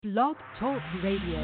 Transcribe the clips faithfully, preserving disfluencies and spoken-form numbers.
Blog Talk Radio.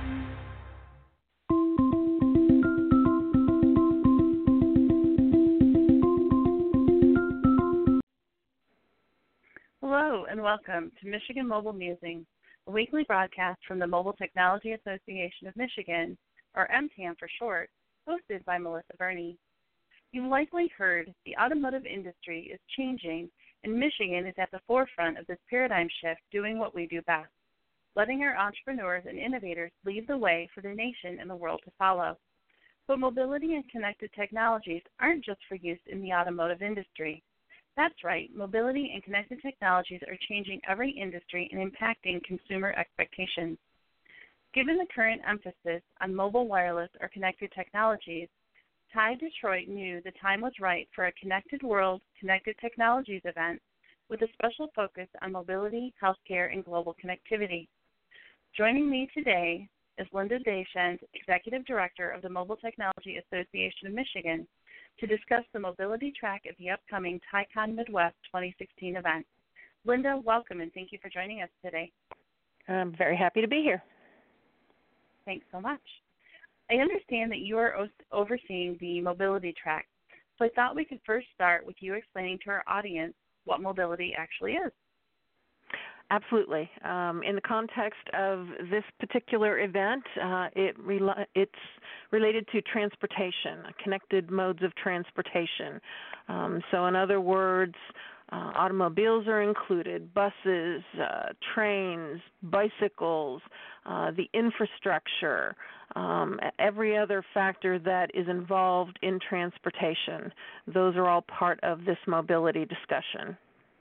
Hello and welcome to Michigan Mobile Musing, a weekly broadcast from the Mobile Technology Association of Michigan, or M T A M for short, hosted by Melissa Burney. You've likely heard the automotive industry is changing, and Michigan is at the forefront of this paradigm shift, doing what we do best, letting our entrepreneurs and innovators lead the way for the nation and the world to follow. But mobility and connected technologies aren't just for use in the automotive industry. That's right, mobility and connected technologies are changing every industry and impacting consumer expectations. Given the current emphasis on mobile wireless or connected technologies, T I E Detroit knew the time was right for a Connected World, Connected Technologies event with a special focus on mobility, healthcare, and global connectivity. Joining me today is Linda Deschend, Executive Director of the Mobile Technology Association of Michigan, to discuss the mobility track of the upcoming TICON Midwest twenty sixteen event. Linda, welcome, and thank you for joining us today. I'm very happy to be here. Thanks so much. I understand that you are overseeing the mobility track, so I thought we could first start with you explaining to our audience what mobility actually is. Absolutely. Um, in the context of this particular event, uh, it re- it's related to transportation, connected modes of transportation. Um, so in other words, uh, automobiles are included, buses, uh, trains, bicycles, uh, the infrastructure, um, every other factor that is involved in transportation. Those are all part of this mobility discussion.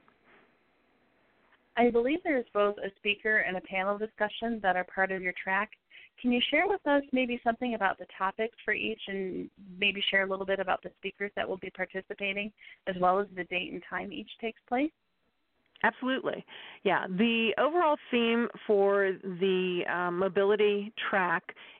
I believe there is both a speaker and a panel discussion that are part of your track. Can you share with us maybe something about the topics for each and maybe share a little bit about the speakers that will be participating as well as the date and time each takes place? Absolutely. Yeah, the overall theme for the um, mobility track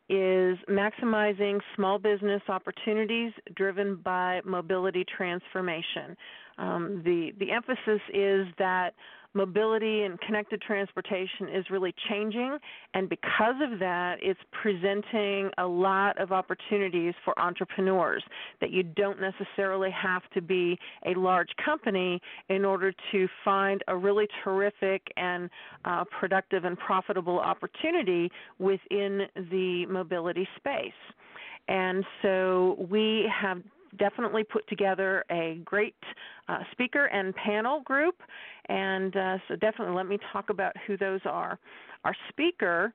is maximizing small business opportunities driven by mobility transformation. Um, the, the emphasis is that mobility and connected transportation is really changing, and because of that, it's presenting a lot of opportunities for entrepreneurs that you don't necessarily have to be a large company in order to find a really terrific and uh, productive and profitable opportunity within the mobility space. And so we have definitely put together a great uh, speaker and panel group, and uh, so definitely let me talk about who those are. Our speaker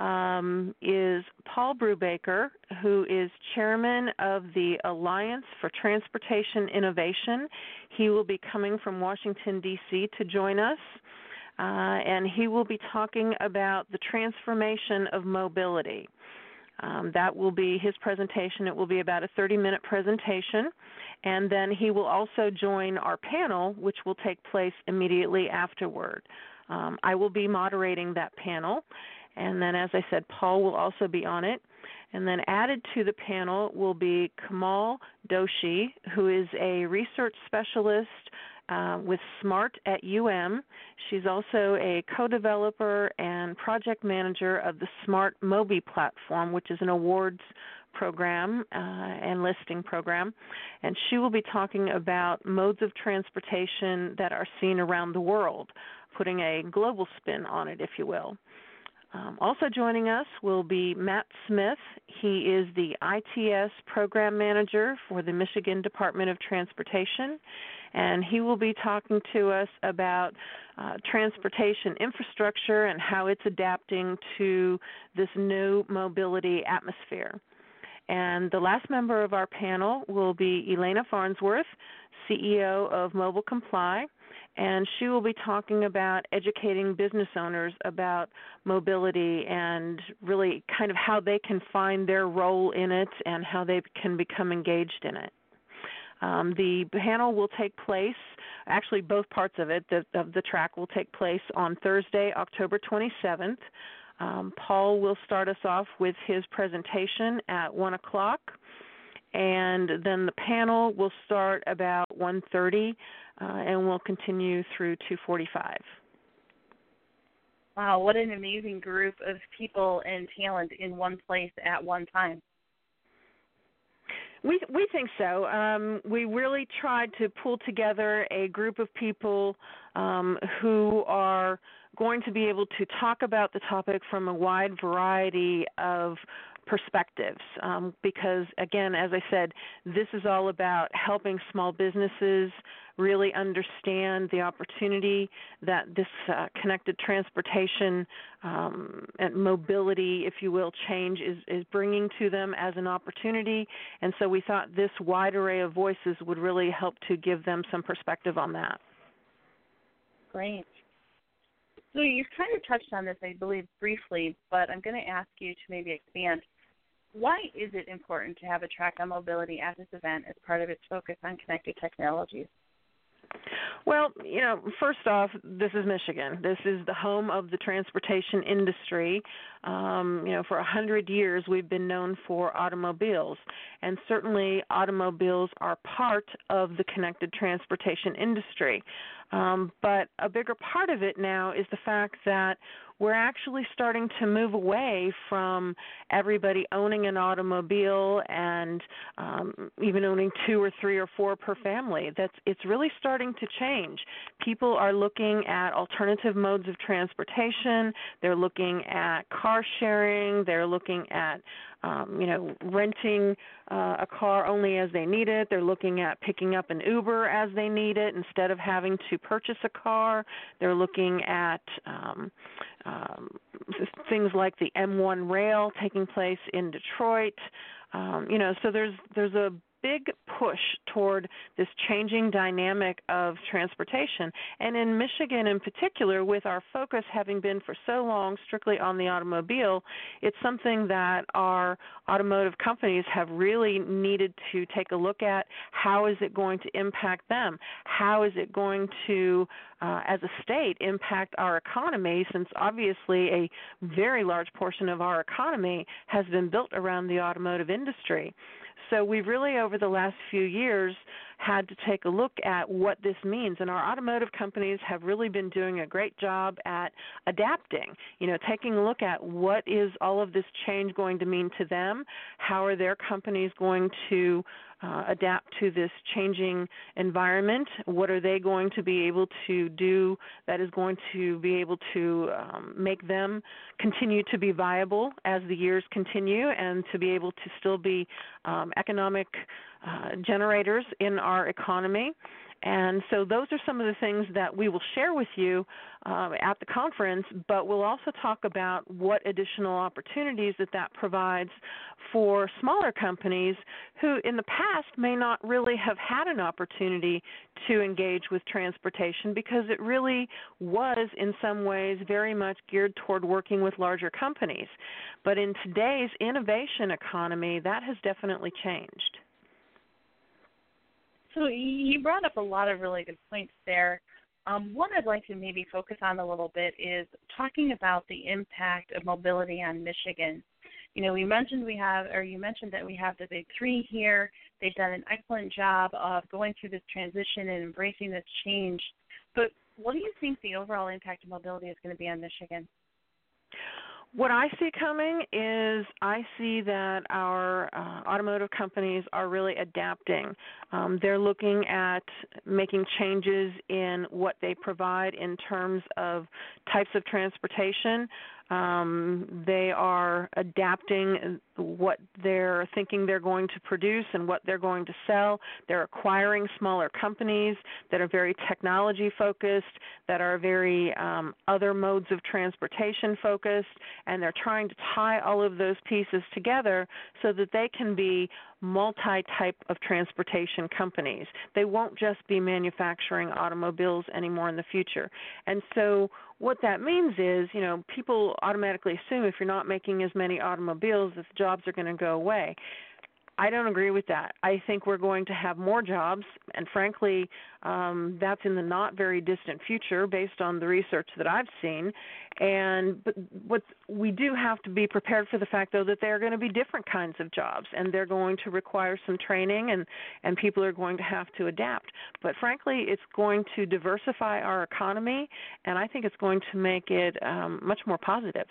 um, is Paul Brubaker, who is chairman of the Alliance for Transportation Innovation. He will be coming from Washington, D C to join us. Uh, and he will be talking about the transformation of mobility. Um, that will be his presentation. It will be about a thirty-minute presentation, and then he will also join our panel, which will take place immediately afterward. Um, I will be moderating that panel, and then, as I said, Paul will also be on it. And then added to the panel will be Kamal Doshi, who is a research specialist Uh, with SMART at U M. She's also a co-developer and project manager of the SMART Mobi platform, which is an awards program uh, and listing program. And she will be talking about modes of transportation that are seen around the world, putting a global spin on it, if you will. Um, also joining us will be Matt Smith. He is the I T S program manager for the Michigan Department of Transportation, and he will be talking to us about uh, transportation infrastructure and how it's adapting to this new mobility atmosphere. And the last member of our panel will be Elena Farnsworth, C E O of Mobile Comply, and she will be talking about educating business owners about mobility and really kind of how they can find their role in it and how they can become engaged in it. Um, the panel will take place, actually both parts of it, the, of the track will take place on Thursday, October twenty-seventh. Um, Paul will start us off with his presentation at one o'clock, and then the panel will start about one thirty uh, and will continue through two forty-five. Wow, what an amazing group of people and talent in one place at one time. We we think so. Um, we really tried to pull together a group of people um, who are going to be able to talk about the topic from a wide variety of perspectives um, because, again, as I said, this is all about helping small businesses really understand the opportunity that this uh, connected transportation um, and mobility, if you will, change is, is bringing to them as an opportunity. And so we thought this wide array of voices would really help to give them some perspective on that. Great. So you've kind of touched on this, I believe, briefly, but I'm going to ask you to maybe expand. Why is it important to have a track on mobility at this event as part of its focus on connected technologies? Well, you know, first off, this is Michigan. This is the home of the transportation industry. Um, you know, for a hundred years, we've been known for automobiles, and certainly automobiles are part of the connected transportation industry. Um, but a bigger part of it now is the fact that we're actually starting to move away from everybody owning an automobile and um, even owning two or three or four per family. That's it's really starting to change. People are looking at alternative modes of transportation. They're looking at car sharing. They're looking at Um, you know, renting uh, a car only as they need it. They're looking at picking up an Uber as they need it instead of having to purchase a car. They're looking at um, um, things like the M one rail taking place in Detroit. Um, you know, so there's there's a big push toward this changing dynamic of transportation. And in Michigan in particular, with our focus having been for so long strictly on the automobile, it's something that our automotive companies have really needed to take a look at. How is it going to impact them? How is it going to, uh, as a state, impact our economy, since obviously a very large portion of our economy has been built around the automotive industry. So we've really, over the last few years, had to take a look at what this means. And our automotive companies have really been doing a great job at adapting, you know, taking a look at what is all of this change going to mean to them, how are their companies going to uh, adapt to this changing environment, what are they going to be able to do that is going to be able to um, make them continue to be viable as the years continue and to be able to still be um, economic uh, generators in our economy. And so those are some of the things that we will share with you uh, at the conference, but we'll also talk about what additional opportunities that that provides for smaller companies who in the past may not really have had an opportunity to engage with transportation because it really was in some ways very much geared toward working with larger companies. But in today's innovation economy, that has definitely changed. So you brought up a lot of really good points there. Um, what I'd like to maybe focus on a little bit is talking about the impact of mobility on Michigan. You know, we mentioned we have, or you mentioned that we have the Big Three here. They've done an excellent job of going through this transition and embracing this change. But what do you think the overall impact of mobility is going to be on Michigan? What I see coming is I see that our uh, automotive companies are really adapting. Um, they're looking at making changes in what they provide in terms of types of transportation. Um, they are adapting what they're thinking they're going to produce and what they're going to sell. They're acquiring smaller companies that are very technology focused, that are very um, other modes of transportation focused, and they're trying to tie all of those pieces together so that they can be multi-type of transportation companies. They won't just be manufacturing automobiles anymore in the future. And so what that means is, you know, people automatically assume if you're not making as many automobiles, that the jobs are going to go away. I don't agree with that. I think we're going to have more jobs, and frankly, um, that's in the not very distant future based on the research that I've seen. And but what we do have to be prepared for the fact, though, that there are going to be different kinds of jobs, and they're going to require some training, and, and people are going to have to adapt. But frankly, it's going to diversify our economy, and I think it's going to make it um, much more positive.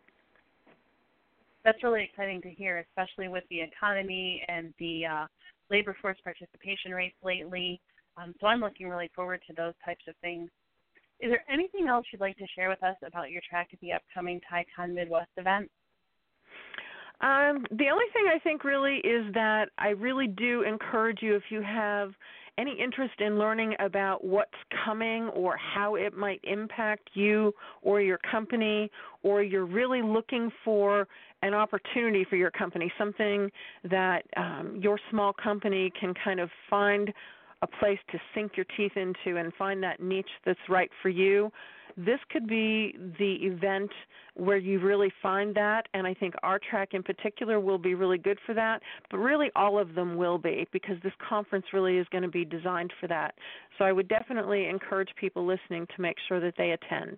That's really exciting to hear, especially with the economy and the uh, labor force participation rates lately. Um, so I'm looking really forward to those types of things. Is there anything else you'd like to share with us about your track at the upcoming TiECon Midwest event? Um, the only thing I think really is that I really do encourage you, if you have any interest in learning about what's coming or how it might impact you or your company, or you're really looking for an opportunity for your company, something that um, your small company can kind of find a place to sink your teeth into and find that niche that's right for you, this could be the event where you really find that, and I think our track in particular will be really good for that, but really all of them will be, because this conference really is going to be designed for that. So I would definitely encourage people listening to make sure that they attend.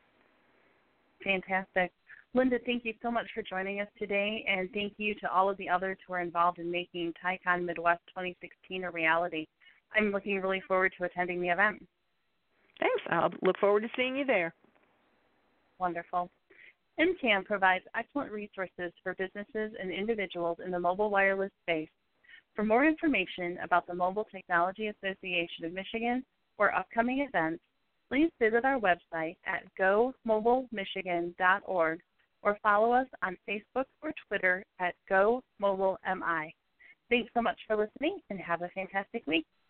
Fantastic. Linda, thank you so much for joining us today, and thank you to all of the others who are involved in making TiECon Midwest twenty sixteen a reality. I'm looking really forward to attending the event. Thanks. I'll look forward to seeing you there. Wonderful. M T A M provides excellent resources for businesses and individuals in the mobile wireless space. For more information about the Mobile Technology Association of Michigan or upcoming events, please visit our website at go mobile michigan dot org or follow us on Facebook or Twitter at go mobile M I. Thanks so much for listening, and have a fantastic week.